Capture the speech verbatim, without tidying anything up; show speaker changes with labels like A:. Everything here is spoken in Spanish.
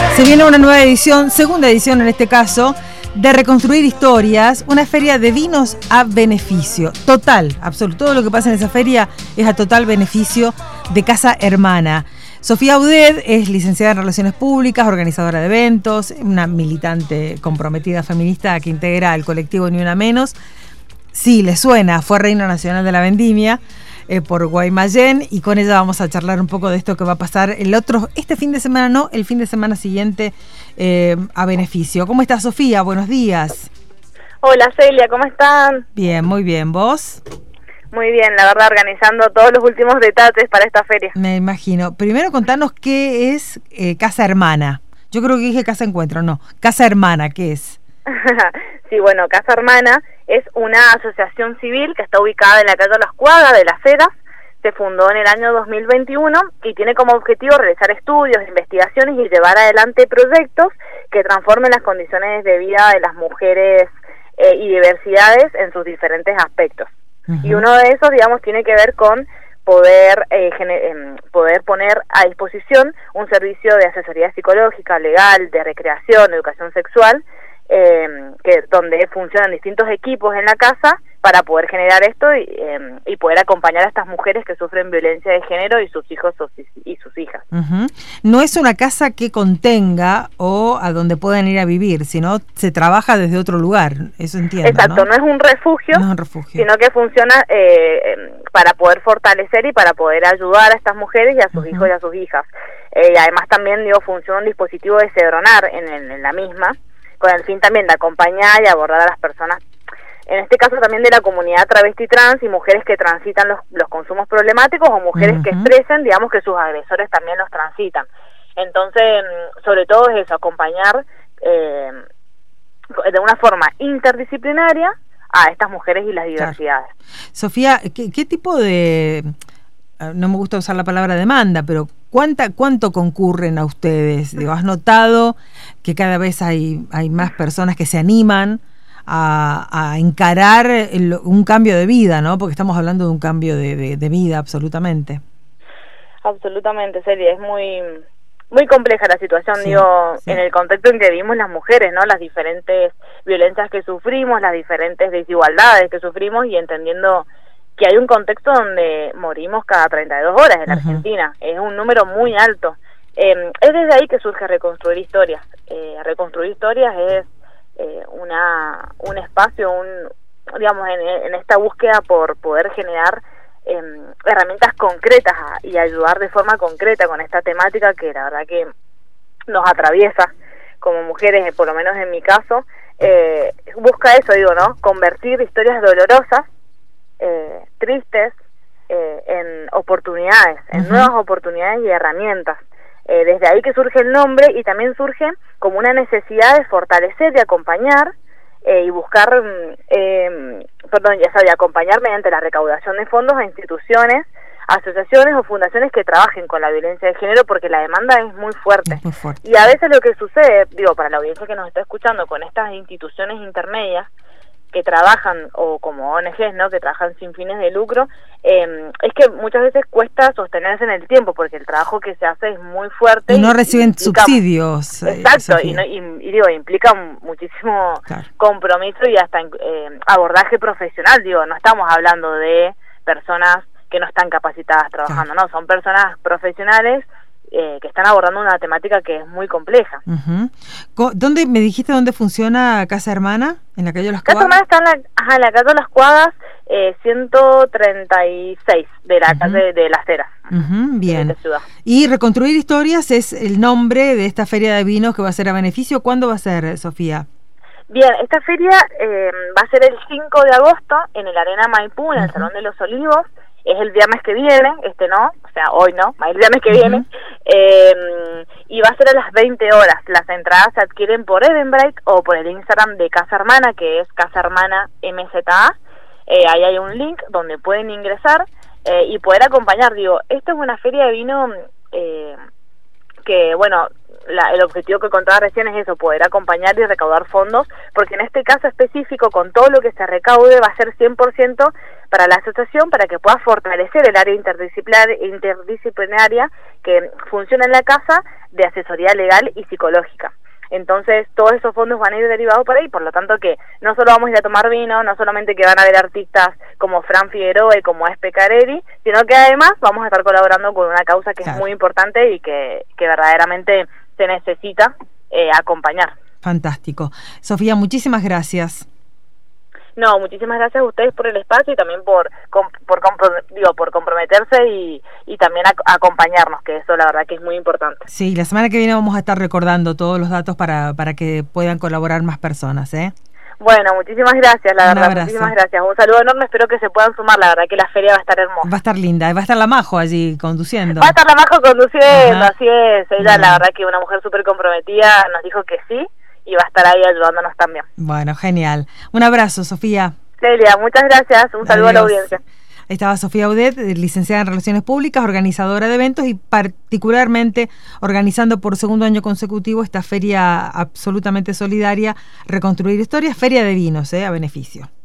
A: Se viene una nueva edición, segunda edición en este caso, de Reconstruir Historias, una feria de vinos a beneficio, total, absoluto. Todo lo que pasa en esa feria es a total beneficio de Casa Hermana. Sofía Audet es licenciada en Relaciones Públicas, organizadora de eventos, una militante comprometida feminista que integra el colectivo Ni Una Menos. Sí, le suena, fue Reina Nacional de la Vendimia eh, por Guaymallén, y con ella vamos a charlar un poco de esto que va a pasar el otro, este fin de semana no, el fin de semana siguiente eh, a beneficio. ¿Cómo estás, Sofía? Buenos días.
B: Hola, Celia, ¿cómo están?
A: Bien, muy bien. ¿Vos?
B: Muy bien, la verdad, organizando todos los últimos detalles para esta feria.
A: Me imagino. Primero contanos qué es eh, Casa Hermana. Yo creo que dije Casa Encuentro, no. Casa Hermana, ¿qué es?
B: Sí, bueno, Casa Hermana es una asociación civil que está ubicada en la calle Las Cuadras de Las Heras. Se fundó en el año dos mil veintiuno y tiene como objetivo realizar estudios, investigaciones y llevar adelante proyectos que transformen las condiciones de vida de las mujeres eh, y diversidades en sus diferentes aspectos. Uh-huh. Y uno de esos, digamos, tiene que ver con poder eh, eh, poder poner a disposición un servicio de asesoría psicológica, legal, de recreación, educación sexual, eh, que donde funcionan distintos equipos en la casa para poder generar esto y, eh, y poder acompañar a estas mujeres que sufren violencia de género y sus hijos y sus hijas.
A: Uh-huh. No es una casa que contenga o a donde puedan ir a vivir, sino se trabaja desde otro lugar, eso entiendo.
B: Exacto, no, no es un refugio,
A: no es un refugio, sino
B: que funciona eh, para poder fortalecer y para poder ayudar a estas mujeres y a sus uh-huh. hijos y a sus hijas. Eh, y además también, digo, funciona un dispositivo de cedronar en, en, en la misma, con el fin también de acompañar y abordar a las personas, en este caso también de la comunidad travesti trans y mujeres que transitan los, los consumos problemáticos o mujeres uh-huh. que expresen, digamos, que sus agresores también los transitan. Entonces, sobre todo es eso, acompañar eh, de una forma interdisciplinaria a estas mujeres y las diversidades.
A: Claro. Sofía, ¿qué, qué tipo de, no me gusta usar la palabra demanda, pero ¿cuánta, cuánto concurren a ustedes? Digo, ¿has notado que cada vez hay, hay más personas que se animan A, a encarar el, un cambio de vida, ¿no? Porque estamos hablando de un cambio de, de, de vida, absolutamente.
B: Absolutamente, Celia, es muy muy compleja la situación, sí, digo, sí. en el contexto en que vivimos las mujeres, ¿no? Las diferentes violencias que sufrimos, las diferentes desigualdades que sufrimos y entendiendo que hay un contexto donde morimos cada treinta y dos horas en uh-huh. Argentina, es un número muy alto. Eh, es desde ahí que surge Reconstruir Historias. Eh, Reconstruir Historias es Eh, una un espacio, un digamos, en, en esta búsqueda por poder generar eh, herramientas concretas y ayudar de forma concreta con esta temática que la verdad que nos atraviesa como mujeres, por lo menos en mi caso, eh, busca eso, digo, ¿no? Convertir historias dolorosas, eh, tristes, eh, en oportunidades, en uh-huh. nuevas oportunidades y herramientas. Eh, desde ahí que surge el nombre y también surge como una necesidad de fortalecer, de acompañar eh, y buscar, eh, perdón, ya sabía, acompañar mediante la recaudación de fondos a instituciones, asociaciones o fundaciones que trabajen con la violencia de género porque la demanda es muy fuerte.
A: Es muy fuerte.
B: Y a veces lo que sucede, digo, para la audiencia que nos está escuchando con estas instituciones intermedias que trabajan, o como O N Ges, ¿no?, que trabajan sin fines de lucro, eh, es que muchas veces cuesta sostenerse en el tiempo, porque el trabajo que se hace es muy fuerte.
A: Y no
B: y,
A: reciben
B: implica,
A: subsidios.
B: Exacto, y, no, y, y digo, implica muchísimo claro. compromiso y hasta eh, abordaje profesional, digo, no estamos hablando de personas que no están capacitadas trabajando, claro. no, son personas profesionales Eh, que están abordando una temática que es muy compleja.
A: Uh-huh. ¿Dónde me dijiste dónde funciona Casa Hermana? ¿En la calle de las
B: Casa
A: Cuadras?
B: Hermana está en la, ajá, en la calle de las Cuadras, eh, ciento treinta y seis de la uh-huh. calle de Las Heras.
A: Uh-huh, bien.
B: De ciudad.
A: Y Reconstruir Historias es el nombre de esta feria de vinos que va a ser a beneficio. ¿Cuándo va a ser, Sofía?
B: Bien, esta feria eh, va a ser el cinco de agosto en el Arena Maipú, en el uh-huh. Salón de los Olivos. Es el viernes que viene, este no, o sea, hoy no, el viernes que uh-huh. viene, eh, y va a ser a las veinte horas. Las entradas se adquieren por Eventbrite o por el Instagram de Casa Hermana, que es Casa Hermana M Z A. Eh, ahí hay un link donde pueden ingresar eh, y poder acompañar. Digo, esto es una feria de vino eh, que, bueno, la, el objetivo que contaba recién es eso, poder acompañar y recaudar fondos, porque en este caso específico, con todo lo que se recaude, va a ser cien por ciento para la asociación, para que pueda fortalecer el área interdisciplinar, interdisciplinaria que funciona en la casa de asesoría legal y psicológica. Entonces, todos esos fondos van a ir derivados por ahí, por lo tanto que no solo vamos a ir a tomar vino, no solamente que van a haber artistas como Fran Figueroa y como Espe Careri, sino que además vamos a estar colaborando con una causa que claro. es muy importante y que, que verdaderamente se necesita eh, acompañar.
A: Fantástico. Sofía, muchísimas gracias.
B: No, muchísimas gracias a ustedes por el espacio y también por por, por, digo, por comprometerse y, y también a, a acompañarnos, que eso la verdad que es muy importante.
A: Sí, la semana que viene vamos a estar recordando todos los datos para, para que puedan colaborar más personas, ¿eh?
B: Bueno, muchísimas gracias, la
A: Un
B: verdad,
A: abrazo.
B: muchísimas gracias. Un saludo enorme, espero que se puedan sumar, la verdad que la feria va a estar hermosa.
A: Va a estar linda, va a estar la Majo allí conduciendo.
B: Va a estar la Majo conduciendo, Ajá. así es. Ella,
A: Ajá.
B: la verdad que una mujer súper comprometida, nos dijo que sí y va a estar ahí ayudándonos también.
A: Bueno, genial. Un abrazo, Sofía.
B: Celia, muchas gracias. Un saludo Adiós. a la audiencia.
A: Estaba Sofía Audet, licenciada en Relaciones Públicas, organizadora de eventos y particularmente organizando por segundo año consecutivo esta feria absolutamente solidaria, Reconstruir Historias, Feria de Vinos, eh, a beneficio.